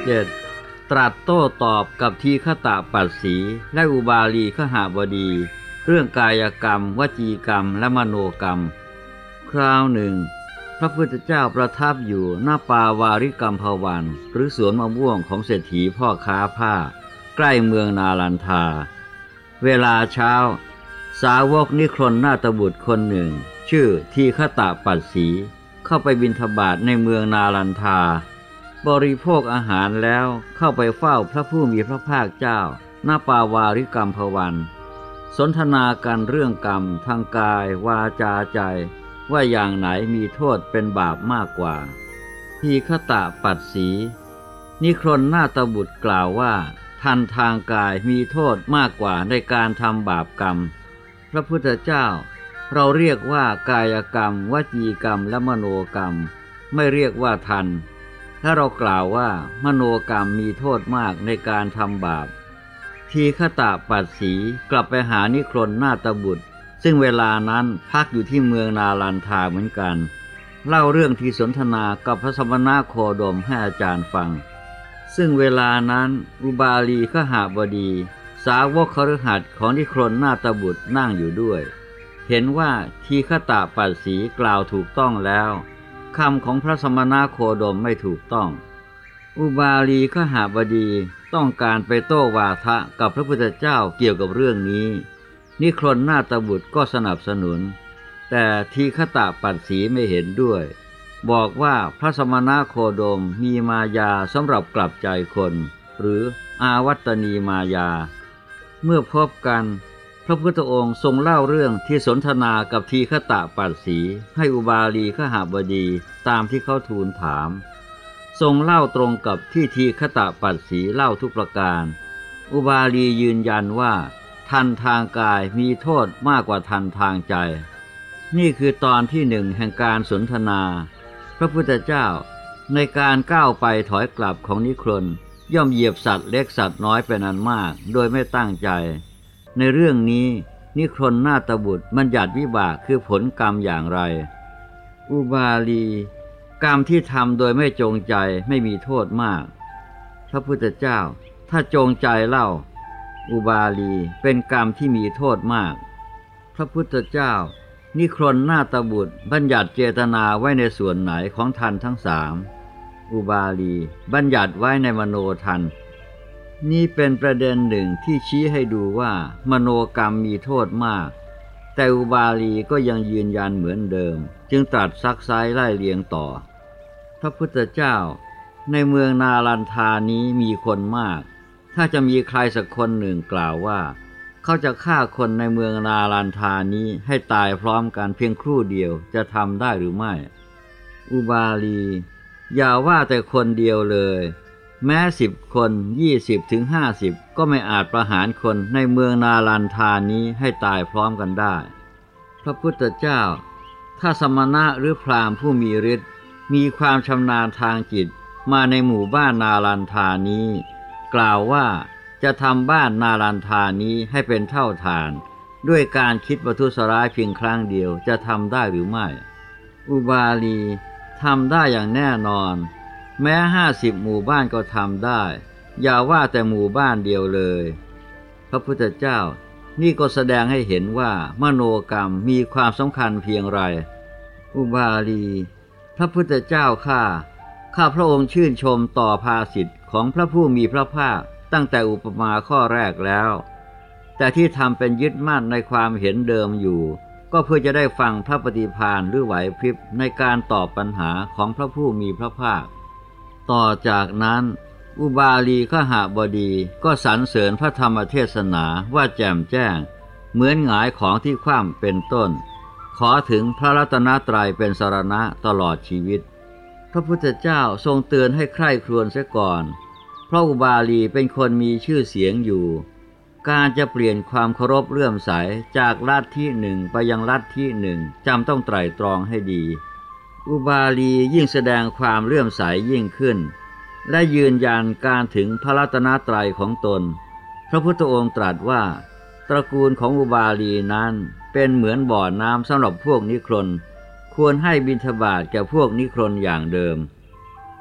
7. ตรัสโต้ตอบกับทีฆตปัสสีและอุบาลีขหบดีเรื่องกายกรรมวจีกรรมและมโนกรรมคราวหนึ่งพระพุทธเจ้าประทับอยู่หน้าปาวาริกัมพวันหรือสวนมะม่วงของเศรษฐีพ่อค้าผ้าใกล้เมืองนาลันทาเวลาเช้าสาวกนิครนนาถบุตรคนหนึ่งชื่อทีฆตปัสสีเข้าไปบิณฑบาตในเมืองนาลันทาบริโภคอาหารแล้วเข้าไปเฝ้าพระผู้มีพระภาคเจ้าหน้าปาวาริกัมพวันสนทนากันเรื่องกรรมทางกายวาจาใจว่าอย่างไหนมีโทษเป็นบาปมากกว่าทีฆตปัสสีนิครนนาถบุตรกล่าวว่าทันทางกายมีโทษมากกว่าในการทำบาปกรรมพระพุทธเจ้าเราเรียกว่ากายกรรมวจีกรรมและมโนกรรมไม่เรียกว่าทันถ้าเรากล่าวว่ามโนกรรมมีโทษมากในการทำบาปทีฆตปัสสีกลับไปหานิครนนาถบุตรซึ่งเวลานั้นพักอยู่ที่เมืองนาลันทาเหมือนกันเล่าเรื่องที่สนทนากับพระสมณโคดมให้อาจารย์ฟังซึ่งเวลานั้นอุบาลีขหบดีสาวกคฤหัสถ์ของนิครนนาถบุตรนั่งอยู่ด้วยเห็นว่าทีฆตปัสสีกล่าวถูกต้องแล้วคำของพระสมณโคดมไม่ถูกต้องอุบาลีขหบดีต้องการไปโต้วาทะกับพระพุทธเจ้าเกี่ยวกับเรื่องนี้นิครนนาถบุตรก็สนับสนุนแต่ทีฆตปัสสีไม่เห็นด้วยบอกว่าพระสมณโคดมมีมายาสำหรับกลับใจคนหรืออาวัตนีมายาเมื่อพบกันพระพุทธองค์ทรงเล่าเรื่องที่สนทนากับทีฆตปัสสีให้อุบาลีขหบดีตามที่เขาทูลถามทรงเล่าตรงกับที่ทีฆตปัสสีเล่าทุกประการอุบาลียืนยันว่าทันทางกายมีโทษมากกว่าทันทางใจนี่คือตอนที่หนึ่งแห่งการสนทนาพระพุทธเจ้าในการก้าวไปถอยกลับของนิครนย่อมเหยียบสัตว์เล็กสัตว์น้อยเป็นอันมากโดยไม่ตั้งใจในเรื่องนี้นิครนนาถบุตรบัญญัติวิบากคือผลกรรมอย่างไรอุบาลีกรรมที่ทำโดยไม่จงใจไม่มีโทษมากพระพุทธเจ้าถ้าจงใจเล่าอุบาลีเป็นกรรมที่มีโทษมากพระพุทธเจ้านิครนนาถบุตรบัญญัติเจตนาไว้ในส่วนไหนของทันทั้งสามอุบาลีบัญญัติไว้ในมโนทันนี่เป็นประเด็นหนึ่งที่ชี้ให้ดูว่ามโนกรรมมีโทษมากแต่อุบาลีก็ยังยืนยันเหมือนเดิมจึงตรัสซักไซ้ไล่เลียงต่อพระพุทธเจ้าในเมืองนาลันทานี้มีคนมากถ้าจะมีใครสักคนหนึ่งกล่าวว่าเขาจะฆ่าคนในเมืองนาลันทานี้ให้ตายพร้อมกันเพียงครู่เดียวจะทำได้หรือไม่อุบาลีอย่าว่าแต่คนเดียวเลยแม้10 คน20 ถึง 50ก็ไม่อาจประหารคนในเมืองนาลันทานี้ให้ตายพร้อมกันได้พระพุทธเจ้าถ้าสมณะหรือพราหมณ์ผู้มีฤทธิ์มีความชำนาญทางจิตมาในหมู่บ้านนาลันทานี้กล่าวว่าจะทำบ้านนาลันทานี้ให้เป็นเท่าฐานด้วยการคิดประทุษร้ายเพียงครั้งเดียวจะทำได้หรือไม่อุบาลีทำได้อย่างแน่นอนแม้50 หมู่บ้านก็ทำได้อย่าว่าแต่หมู่บ้านเดียวเลยพระพุทธเจ้านี่ก็แสดงให้เห็นว่ามโนกรรมมีความสำคัญเพียงไรอุบาลีพระพุทธเจ้าข้าพระองค์ชื่นชมต่อภาษิตของพระผู้มีพระภาคตั้งแต่อุปมาข้อแรกแล้วแต่ที่ทำเป็นยึดมั่นในความเห็นเดิมอยู่ก็เพื่อจะได้ฟังพระปฏิภาณหรือไหวพริบในการตอบปัญหาของพระผู้มีพระภาคต่อจากนั้นอุบาลีขหบดีก็สรรเสริญพระธรรมเทศนาว่าแจ่มแจ้งเหมือนหงายของที่คว่ำเป็นต้นขอถึงพระรัตนตรัยเป็นสรณะตลอดชีวิตพระพุทธเจ้าทรงเตือนให้ใคร่ครวญเสียก่อนเพราะอุบาลีเป็นคนมีชื่อเสียงอยู่การจะเปลี่ยนความเคารพเลื่อมใสจากลัทธิหนึ่งไปยังลัทธิหนึ่งจำต้องไตร่ตรองให้ดีอุบาลียิ่งแสดงความเลื่อมใสยิ่งขึ้นและยืนยันการถึงพระรัตนตรัยของตนพระพุทธองค์ตรัสว่าตระกูลของอุบาลีนั้นเป็นเหมือนบ่อน้ำสำหรับพวกนิครนควรให้บิณฑบาตแก่พวกนิครนอย่างเดิม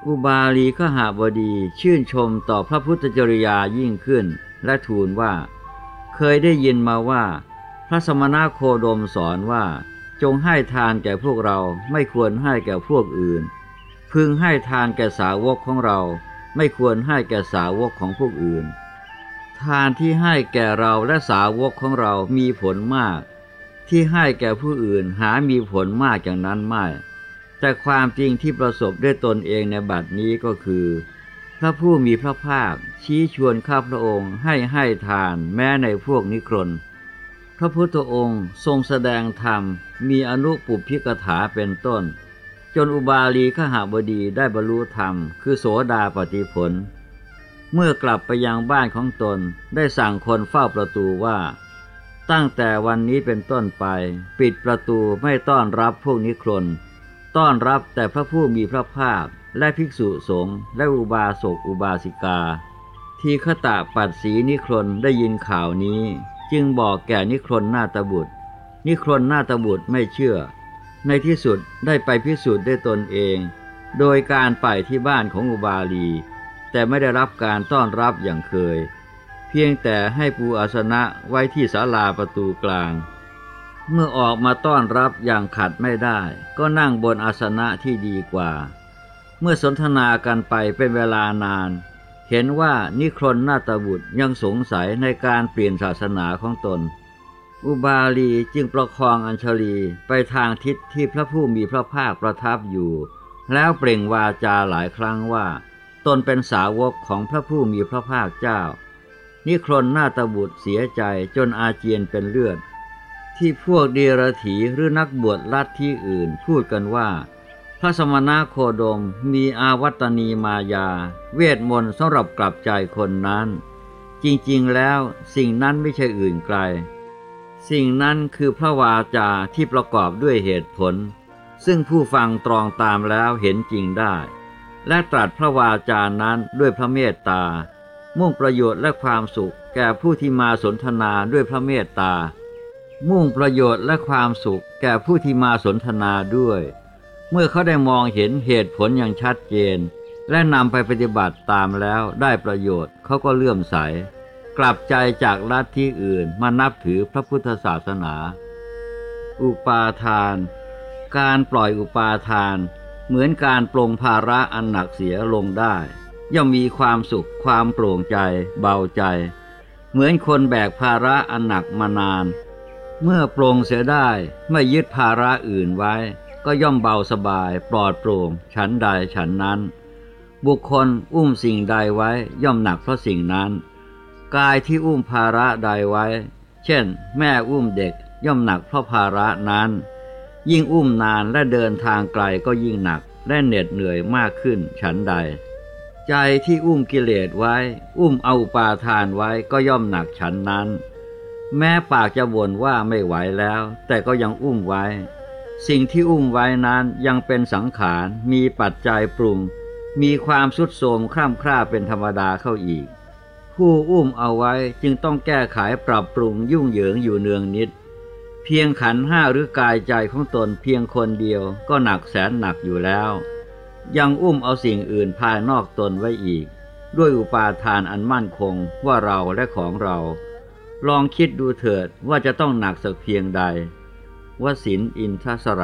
อุบาลีขหบดีชื่นชมต่อพระพุทธจริยายิ่งขึ้นและทูลว่าเคยได้ยินมาว่าพระสมณโคดมสอนว่าจงให้ทานแก่พวกเราไม่ควรให้แก่พวกอื่นพึงให้ทานแก่สาวกของเราไม่ควรให้แก่สาวกของพวกอื่นทานที่ให้แก่เราและสาวกของเรามีผลมากที่ให้แก่ผู้อื่นหามีผลมากอย่างนั้นไม่แต่ความจริงที่ประสบด้วยตนเองในบัดนี้ก็คือพระผู้มีพระภาคชี้ชวนข้าพระองค์ให้ทานแม้ในพวกนิครนพระพุทธองค์ทรงแสดงธรรมมีอนุปุพพิกถาเป็นต้นจนอุบาลีขหบดีได้บรรลุธรรมคือโสดาปัตติผลเมื่อกลับไปยังบ้านของตนได้สั่งคนเฝ้าประตูว่าตั้งแต่วันนี้เป็นต้นไปปิดประตูไม่ต้อนรับพวกนิครนต้อนรับแต่พระผู้มีพระภาคและภิกษุสงฆ์และอุบาสกอุบาสิกาทีฆตปัสสีนิครนได้ยินข่าวนี้จึงบอกแก่นิครนนาฏบุตรนิครนนาฏบุตรไม่เชื่อในที่สุดได้ไปพิสูจน์ด้วยตนเองโดยการไปที่บ้านของอุบาลีแต่ไม่ได้รับการต้อนรับอย่างเคยเพียงแต่ให้ปูอาสนะไว้ที่ศาลาประตูกลางเมื่อออกมาต้อนรับอย่างขัดไม่ได้ก็นั่งบนอาสนะที่ดีกว่าเมื่อสนทนากันไปเป็นเวลานานเห็นว่านิครนนาฏบุตรยังสงสัยในการเปลี่ยนศาสนาของตนอุบาลีจึงประคองอัญชลีไปทางทิศที่พระผู้มีพระภาคประทับอยู่แล้วเปล่งวาจาหลายครั้งว่าตนเป็นสาวกของพระผู้มีพระภาคเจ้านิครนนาฏบุตรเสียใจจนอาเจียนเป็นเลือดที่พวกเดรัจฉีหรือนักบวชลัทธิอื่นพูดกันว่าพระสมณโคดมมีอาวัตนีมายาเวทมนต์สำหรับกลับใจคนนั้นจริงๆแล้วสิ่งนั้นไม่ใช่อื่นไกลสิ่งนั้นคือพระวาจาที่ประกอบด้วยเหตุผลซึ่งผู้ฟังตรองตามแล้วเห็นจริงได้และตรัสพระวาจานั้นด้วยพระเมตตามุ่งประโยชน์และความสุขแก่ผู้ที่มาสนทนาด้วยพระเมตตามุ่งประโยชน์และความสุขแก่ผู้ที่มาสนทนาด้วยเมื่อเขาได้มองเห็นเหตุผลอย่างชัดเจนและนำไปปฏิบัติตามแล้วได้ประโยชน์เขาก็เลื่อมใสกลับใจจากลัทธิอื่นมานับถือพระพุทธศาสนาอุปาทานการปล่อยอุปาทานเหมือนการปลงภาระอันหนักเสียลงได้ย่อมมีความสุขความโปร่งใจเบาใจเหมือนคนแบกภาระอันหนักมานานเมื่อปลงเสียได้ไม่ยึดภาระอื่นไว้ก็ย่อมเบาสบายปลอดโปร่งฉันใดฉันนั้นบุคคลอุ้มสิ่งใดไว้ย่อมหนักเพราะสิ่งนั้นกายที่อุ้มภาระใดไว้เช่นแม่อุ้มเด็กย่อมหนักเพราะภาระนั้นยิ่งอุ้มนานและเดินทางไกลก็ยิ่งหนักและเหน็ดเหนื่อยมากขึ้นฉันใดใจที่อุ้มกิเลสไว้อุ้มเอาอุปาทานไว้ก็ย่อมหนักฉันนั้นแม้ปากจะบ่นว่าไม่ไหวแล้วแต่ก็ยังอุ้มไว้สิ่งที่อุ้มไว้นั้นยังเป็นสังขารมีปัจจัยปรุงมีความทรุดโทรมคร่ำคร่าเป็นธรรมดาเข้าอีกผู้อุ้มเอาไว้จึงต้องแก้ไขปรับปรุงยุ่งเหยิงอยู่เนืองนิดเพียงขันธ์ห้าหรือกายใจของตนเพียงคนเดียวก็หนักแสนหนักอยู่แล้วยังอุ้มเอาสิ่งอื่นภายนอกตนไว้อีกด้วยอุปาทานอันมั่นคงว่าเราและของเราลองคิดดูเถิดว่าจะต้องหนักสักเพียงใดวสินทร์อินทสระ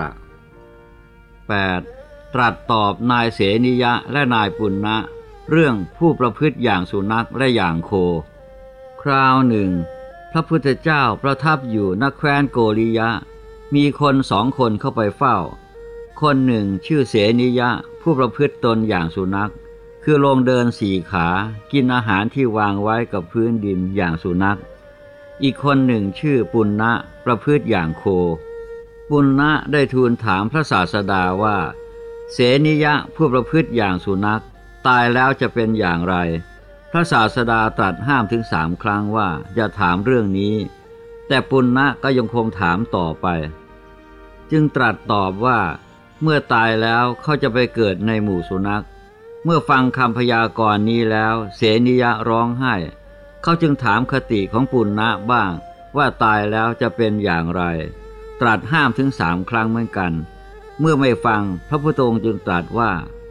8. ตรัสตอบนายเสนิยะและนายปุณณะเรื่องผู้ประพฤติอย่างสุนัขและอย่างโคคราวหนึ่งพระพุทธเจ้าประทับอยู่ณแคว้นโกริยะมีคน2 คนเข้าไปเฝ้าคนหนึ่งชื่อเสนิยะผู้ประพฤติตนอย่างสุนัขคือลงเดิน4 ขากินอาหารที่วางไว้กับพื้นดินอย่างสุนัขอีกคนหนึ่งชื่อปุณณะประพฤติอย่างโคปุณณะได้ทูลถามพระศาสดาว่าเสนิยะผู้ประพฤติอย่างสุนัขตายแล้วจะเป็นอย่างไรพระศาสดาตรัสห้ามถึง3 ครั้งว่าอย่าถามเรื่องนี้แต่ปุณณะก็ยังคงถามต่อไปจึงตรัสตอบว่าเมื่อตายแล้วเขาจะไปเกิดในหมู่สุนัขเมื่อฟังคำพยากรณ์นี้แล้วเสนิยะร้องไห้เขาจึงถามคติของปุณณะบ้างว่าตายแล้วจะเป็นอย่างไรตรัสห้ามถึง3 ครั้งเหมือนกันเมื่อไม่ฟังพระพุทธองค์จึงตรัสว่า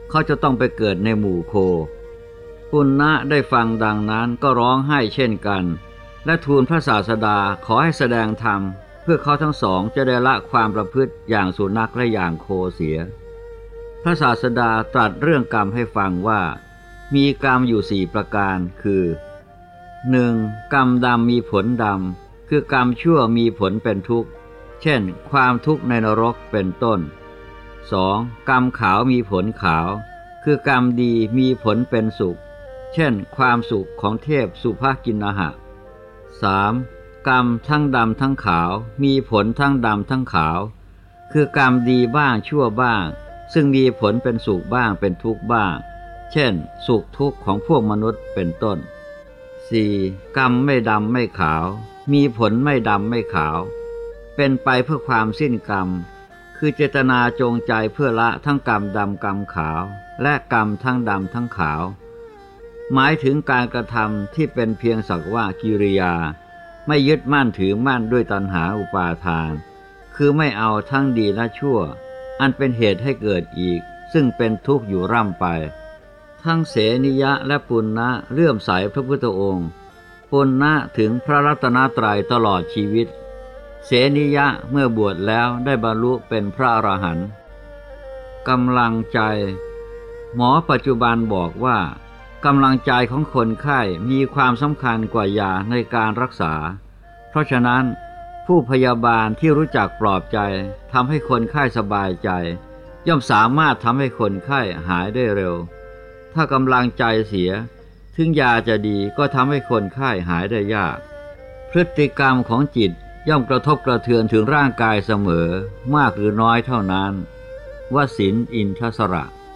เขาจะต้องไปเกิดในหมู่โคปุณณะได้ฟังดังนั้นก็ร้องไห้เช่นกันและทูลพระศาสดาขอให้แสดงธรรมเพื่อเขาทั้งสองจะได้ละความประพฤติอย่างสุนัขและอย่างโคเสียพระศาสดาตรัสเรื่องกรรมให้ฟังว่ามีกรรมอยู่4ประการคือ 1. กรรมดำมีผลดำคือกรรมชั่วมีผลเป็นทุกข์เช่นความทุกข์ในนรกเป็นต้น 2. กรรมขาวมีผลขาวคือกรรมดีมีผลเป็นสุขเช่นความสุขของเทพสุภกินหะ 3. กรรมทั้งดำทั้งขาวมีผลทั้งดำทั้งขาวคือกรรมดีบ้างชั่วบ้างซึ่งมีผลเป็นสุขบ้างเป็นทุกข์บ้างเช่นสุขทุกข์ของพวกมนุษย์เป็นต้น 4. กรรมไม่ดำไม่ขาวมีผลไม่ดำไม่ขาวเป็นไปเพื่อความสิ้นกรรมคือเจตนาจงใจเพื่อละทั้งกรรมดำกรรมขาวและกรรมทั้งดำทั้งขาวหมายถึงการกระทำที่เป็นเพียงสักว่ากิริยาไม่ยึดมั่นถือมั่นด้วยตัณหาอุปาทานคือไม่เอาทั้งดีและชั่วอันเป็นเหตุให้เกิดอีกซึ่งเป็นทุกข์อยู่ร่ำไปทั้งเสนิยะและปุณณะเลื่อมใสพระพุทธองค์ปุณณะถึงพระรัตนตรัยตลอดชีวิตเสนิยะเมื่อบวชแล้วได้บรรลุเป็นพระอรหันต์กำลังใจหมอปัจจุบันบอกว่ากำลังใจของคนไข้มีความสำคัญกว่ายาในการรักษาเพราะฉะนั้นผู้พยาบาลที่รู้จักปลอบใจทำให้คนไข้สบายใจย่อมสามารถทำให้คนไข้หายได้เร็วถ้ากำลังใจเสียถึงยาจะดีก็ทำให้คนไข้หายได้ยากพฤติกรรมของจิตย่อมกระทบกระเทือนถึงร่างกายเสมอมากหรือน้อยเท่านั้นวสินทร์ อินทสระ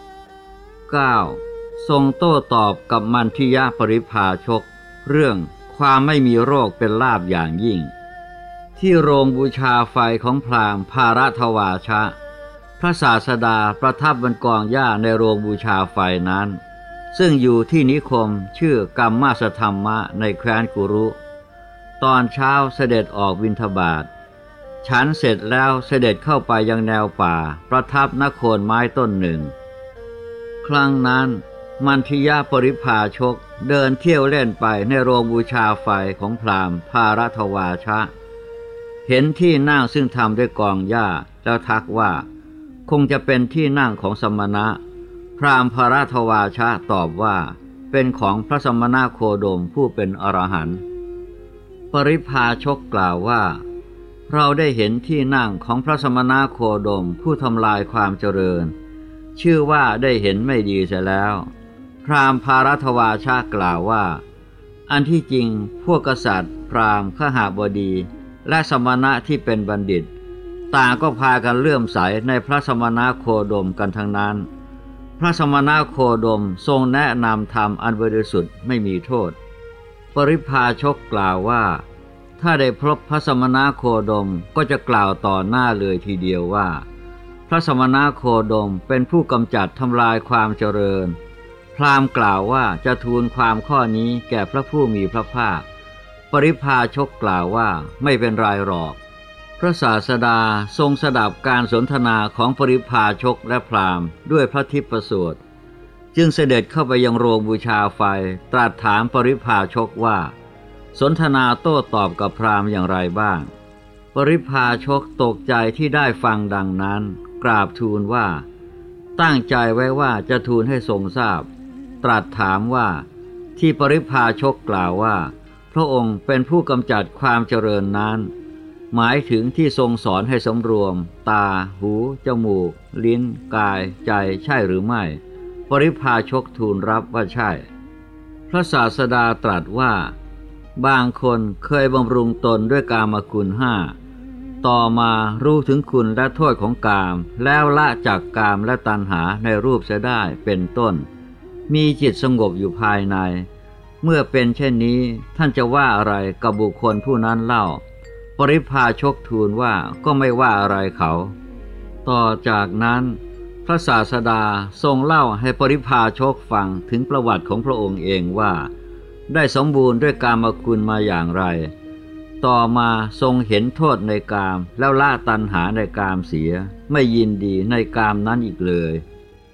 9. ทรงโต้ตอบกับมัณฑิยปริภาชกเรื่องความไม่มีโรคเป็นลาภอย่างยิ่งที่โรงบูชาไฟของพราหมณ์ภารทวาชะพระศาสดาประทับบนกองหญ้าในโรงบูชาไฟนั้นซึ่งอยู่ที่นิคมชื่อกัมมาสธัมมะในแคว้นกุรุตอนเช้าเสด็จออกบิณฑบาตฉันเสร็จแล้วเสด็จเข้าไปยังแนวป่าประทับณโคนไม้ต้นหนึ่งครั้งนั้นมัณฑิยปริภาชกเดินเที่ยวเล่นไปในโรงบูชาไฟของพราหมณ์ภารทวาชะเห็นที่นั่งซึ่งทำด้วยกองหญ้าแล้วทักว่าคงจะเป็นที่นั่งของสมณะพราหมณ์ภารทวาชะตอบว่าเป็นของพระสมณโคดมผู้เป็นอรหันต์ปริภาชกกล่าวว่าเราได้เห็นที่นั่งของพระสมณโคดมผู้ทำลายความเจริญชื่อว่าได้เห็นไม่ดีเสียแล้วพราหมณ์ภารทวาชะกล่าวว่าอันที่จริงพวกกษัตริย์พราหมณ์ขหบดีและสมณะที่เป็นบัณฑิตต่างก็พากันเลื่อมใสในพระสมณโคดมกันทั้งนั้นพระสมณโคดมทรงแนะนำธรรมอันบริสุทธิ์ไม่มีโทษปริภาชกกล่าวว่าถ้าได้พบพระสมณโคดมก็จะกล่าวต่อหน้าเลยทีเดียวว่าพระสมณโคดมเป็นผู้กำจัดทำลายความเจริญพราหมณ์กล่าวว่าจะทูลความข้อนี้แก่พระผู้มีพระภาคปริภาชกกล่าวว่าไม่เป็นไรหรอกพระศาสดาทรงสดับการสนทนาของปริภาชกและพราหมณ์ด้วยพระทิพสูตรจึงเสด็จเข้าไปยังโรงบูชาไฟตรัสถามปริภาชกว่าสนทนาโต้ตอบกับพราหมณ์อย่างไรบ้างปริภาชกตกใจที่ได้ฟังดังนั้นกราบทูลว่าตั้งใจไว้ว่าจะทูลให้ทรงทราบตรัสถามว่าที่ปริภาชกกล่าวว่าพระองค์เป็นผู้กำจัดความเจริญนั้นหมายถึงที่ทรงสอนให้สำรวมตาหูจมูกลิ้นกายใจใช่หรือไม่ปริภาชกทูลรับว่าใช่พระศาสดาตรัสว่าบางคนเคยบำรุงตนด้วยกามคุณห้าต่อมารู้ถึงคุณและโทษของกามแล้วละจากกามและตัณหาในรูปเสียได้เป็นต้นมีจิตสงบอยู่ภายในเมื่อเป็นเช่นนี้ท่านจะว่าอะไรกับบุคคลผู้นั้นเล่าปริภาชกทูลว่าก็ไม่ว่าอะไรเขาต่อจากนั้นพระศาสดาทรงเล่าให้ปริภาชกฟังถึงประวัติของพระองค์เองว่าได้สมบูรณ์ด้วยกามคุณมาอย่างไรต่อมาทรงเห็นโทษในกามแล้วละตัณหาในกามเสียไม่ยินดีในกามนั้นอีกเลย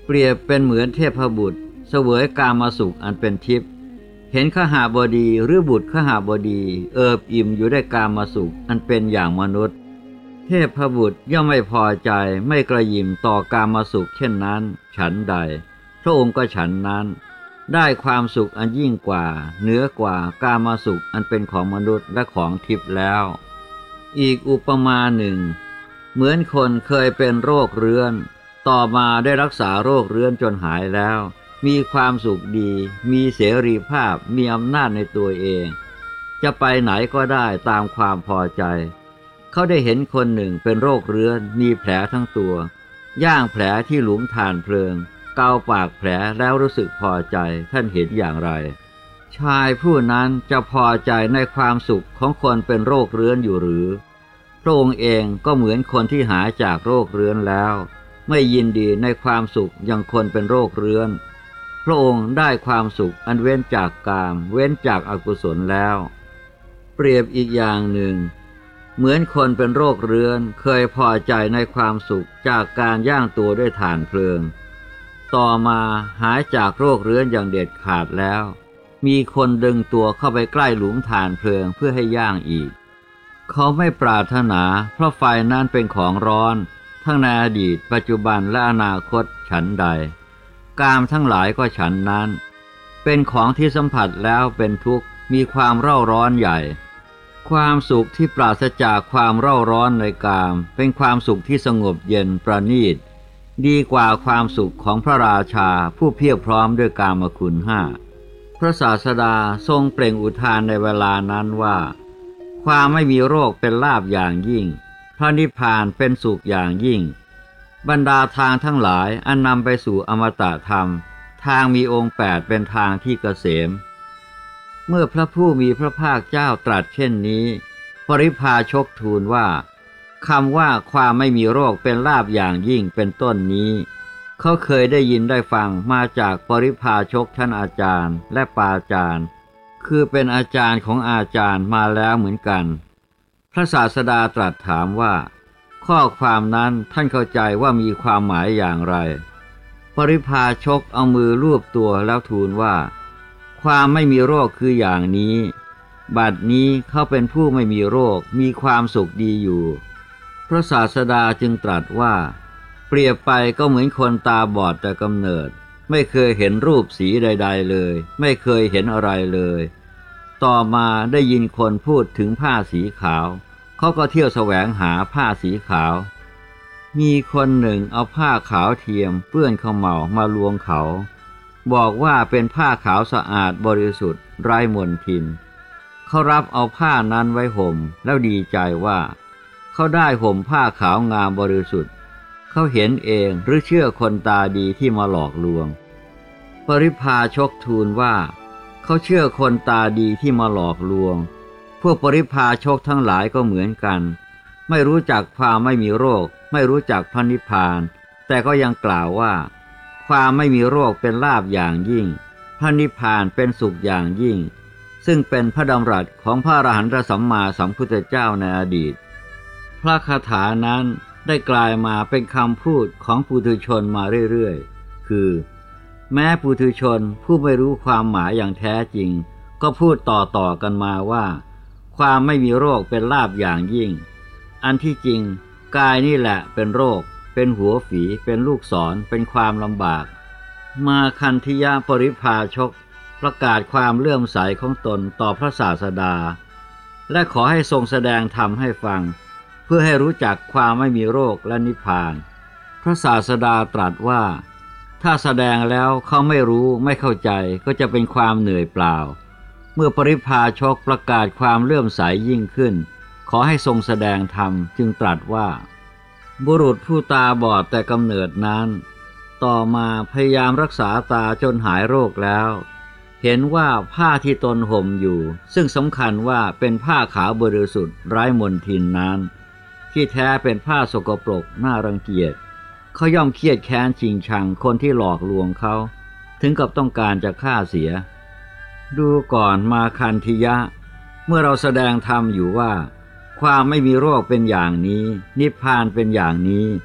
เปรียบเป็นเหมือนเทพบุตรเสวยกามสุขอันเป็นทิพย์เห็นขหบดีหรือบุตรขหบดีเอิบอิ่มอยู่ด้วยกามสุขอันเป็นอย่างมนุษย์เทพบุตรย่อมไม่พอใจไม่กระยิมต่อกามสุขเช่นนั้นฉันใดพระองค์ก็ฉันนั้นได้ความสุขอันยิ่งกว่าเหนือกว่ากามสุขอันเป็นของมนุษย์และของทิพย์แล้วอีกอุปมาหนึ่งเหมือนคนเคยเป็นโรคเรื้อนต่อมาได้รักษาโรคเรื้อนจนหายแล้วมีความสุขดีมีเสรีภาพมีอำนาจในตัวเองจะไปไหนก็ได้ตามความพอใจเขาได้เห็นคนหนึ่งเป็นโรคเรื้อนมีแผลทั้งตัวย่างแผลที่หลุมถ่านเพลิงเกาปากแผลแล้วรู้สึกพอใจท่านเห็นอย่างไรชายผู้นั้นจะพอใจในความสุขของคนเป็นโรคเรื้อนอยู่หรือพระองค์เองก็เหมือนคนที่หายจากโรคเรื้อนแล้วไม่ยินดีในความสุขอย่างคนเป็นโรคเรื้อนพระองค์ได้ความสุขอันเว้นจากกามเว้นจากอกุศลแล้วเปรียบอีกอย่างหนึ่งเหมือนคนเป็นโรคเรื้อนเคยพอใจในความสุขจากการย่างตัวด้วยถ่านเพลิงต่อมาหายจากโรคเรื้อนอย่างเด็ดขาดแล้วมีคนดึงตัวเข้าไปใกล้หลุมถ่านเพลิงเพื่อให้ย่างอีกเขาไม่ปรารถนาเพราะไฟนั้นเป็นของร้อนทั้งในอดีตปัจจุบันและอนาคตฉันใดกามทั้งหลายก็ฉันนั้นเป็นของที่สัมผัสแล้วเป็นทุกข์มีความเร่าร้อนใหญ่ความสุขที่ปราศจากความเร่าร้อนในกามเป็นความสุขที่สงบเย็นประณีตดีกว่าความสุขของพระราชาผู้เพียบพร้อมด้วยกามคุณห้าพระศาสดาทรงเปล่งอุทานในเวลานั้นว่าความไม่มีโรคเป็นลาภอย่างยิ่งพระนิพพานเป็นสุขอย่างยิ่งบรรดาทางทั้งหลายอันนำไปสู่อมตะธรรมทางมีองค์8เป็นทางที่เกษมเมื่อพระผู้มีพระภาคเจ้าตรัสเช่นนี้ปริพาชกทูลว่าคำว่าความไม่มีโรคเป็นลาภอย่างยิ่งเป็นต้นนี้เขาเคยได้ยินได้ฟังมาจากปริพาชกท่านอาจารย์และปาจารย์คือเป็นอาจารย์ของอาจารย์มาแล้วเหมือนกันพระศาสดาตรัสถามว่าข้อความนั้นท่านเข้าใจว่ามีความหมายอย่างไรปริพาชกเอามือลูบตัวแล้วทูลว่าความไม่มีโรคคืออย่างนี้บัดนี้เขาเป็นผู้ไม่มีโรคมีความสุขดีอยู่พระศาสดาจึงตรัสว่าเปรียบไปก็เหมือนคนตาบอดแต่กำเนิดไม่เคยเห็นรูปสีใดๆเลยไม่เคยเห็นอะไรเลยต่อมาได้ยินคนพูดถึงผ้าสีขาวเขาก็เที่ยวแสวงหาผ้าสีขาวมีคนหนึ่งเอาผ้าขาวเทียมเปื้อนเขม่ามาลวงเขาบอกว่าเป็นผ้าขาวสะอาดบริสุทธิ์ไร้มลทินเขารับเอาผ้านั้นไว้ห่มแล้วดีใจว่าเขาได้ห่มผ้าขาวงามบริสุทธิ์เขาเห็นเองหรือเชื่อคนตาดีที่มาหลอกลวงปริพาชกทูลว่าเขาเชื่อคนตาดีที่มาหลอกลวงพวกปริพาชกทั้งหลายก็เหมือนกันไม่รู้จักความไม่มีโรคไม่รู้จักพระนิพพานแต่ก็ยังกล่าวว่าความไม่มีโรคเป็นลาภอย่างยิ่งพระนิพพานเป็นสุขอย่างยิ่งซึ่งเป็นพระดำรัสของพระอรหันตสัมมาสัมพุทธเจ้าในอดีตพระคาถานั้นได้กลายมาเป็นคำพูดของปุถุชนมาเรื่อยๆคือแม้ปุถุชนผู้ไม่รู้ความหมายอย่างแท้จริงก็พูดต่อกันมาว่าความไม่มีโรคเป็นลาภอย่างยิ่งอันที่จริงกายนี่แหละเป็นโรคเป็นหัวฝีเป็นลูกศรเป็นความลำบากมาคันธิยปริพาชกประกาศความเลื่อมใสของตนต่อพระศาสดาและขอให้ทรงแสดงธรรมให้ฟังเพื่อให้รู้จักความไม่มีโรคและนิพพานพระศาสดาตรัสว่าถ้าแสดงแล้วเขาไม่รู้ไม่เข้าใจก็จะเป็นความเหนื่อยเปล่าเมื่อปริพาชกประกาศความเลื่อมใสยิ่งขึ้นขอให้ทรงแสดงธรรมจึงตรัสว่าบุรุษผู้ตาบอดแต่กำเนิดนั้นต่อมาพยายามรักษาตาจนหายโรคแล้วเห็นว่าผ้าที่ตนห่มอยู่ซึ่งสำคัญว่าเป็นผ้าขาวบริสุทธิ์ไร้มลทินนั้นที่แท้เป็นผ้าสกปรกน่ารังเกียจเขาย่อมเครียดแค้นชิงชังคนที่หลอกลวงเขาถึงกับต้องการจะฆ่าเสียดูก่อนมาคันธิยะเมื่อเราแสดงธรรมอยู่ว่าความไม่มีโรคเป็นอย่างนี้นิพพานเป็นอย่างนี้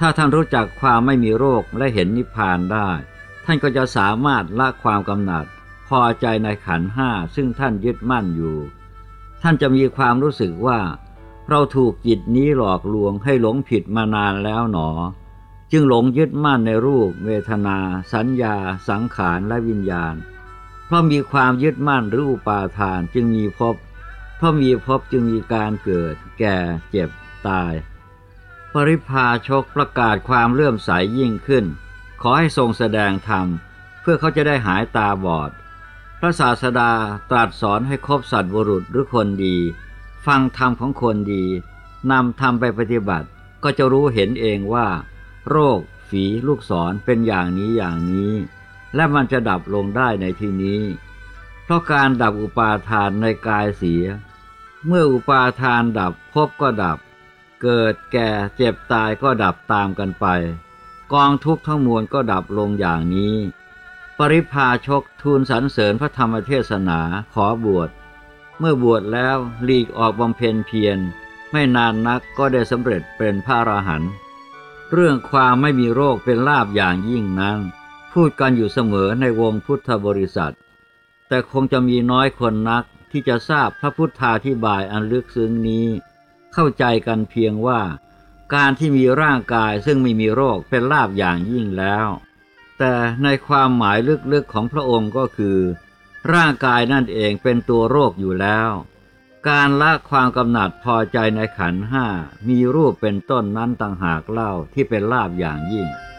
ถ้าท่านรู้จักความไม่มีโรคและเห็นนิพพานได้ท่านก็จะสามารถละความกำหนัดพอใจในขันธ์ห้าซึ่งท่านยึดมั่นอยู่ท่านจะมีความรู้สึกว่าเราถูกจิตนี้หลอกลวงให้หลงผิดมานานแล้วหนอจึงหลงยึดมั่นในรูปเวทนาสัญญาสังขารและวิญญาณเพราะมีความยึดมั่นหรืออุปาทานจึงมีภพเพราะมีภพจึงมีการเกิดแก่เจ็บตายปริพาชกประกาศความเลื่อมใสยิ่งขึ้นขอให้ทรงแสดงธรรมเพื่อเขาจะได้หายตาบอดพระศาสดาตรัสสอนให้คบสัตว์บุรุษหรือคนดีฟังธรรมของคนดีนำธรรมไปปฏิบัติก็จะรู้เห็นเองว่าโรคฝีลูกศรเป็นอย่างนี้อย่างนี้และมันจะดับลงได้ในที่นี้เพราะการดับอุปาทานในกายเสียเมื่ออุปาทานดับภพก็ดับเกิดแก่เจ็บตายก็ดับตามกันไปกองทุกข์ทั้งมวลก็ดับลงอย่างนี้ปริพาชกทูลสรรเสริญพระธรรมเทศนาขอบวชเมื่อบวชแล้วหลีกออกบำเพ็ญเพียรไม่นานนักก็ได้สำเร็จเป็นพระอรหันต์เรื่องความไม่มีโรคเป็นลาภอย่างยิ่งนั้นพูดกันอยู่เสมอในวงพุทธบริษัทแต่คงจะมีน้อยคนนักที่จะทราบพระพุทธาธิบายอันลึกซึ้งนี้เข้าใจกันเพียงว่าการที่มีร่างกายซึ่งไม่มีโรคเป็นลาภอย่างยิ่งแล้วแต่ในความหมายลึกๆของพระองค์ก็คือร่างกายนั่นเองเป็นตัวโรคอยู่แล้วการละความกำหนัดพอใจในขันธ์ห้ามีรูปเป็นต้นนั้นต่างหากเล่าที่เป็นลาภอย่างยิ่ง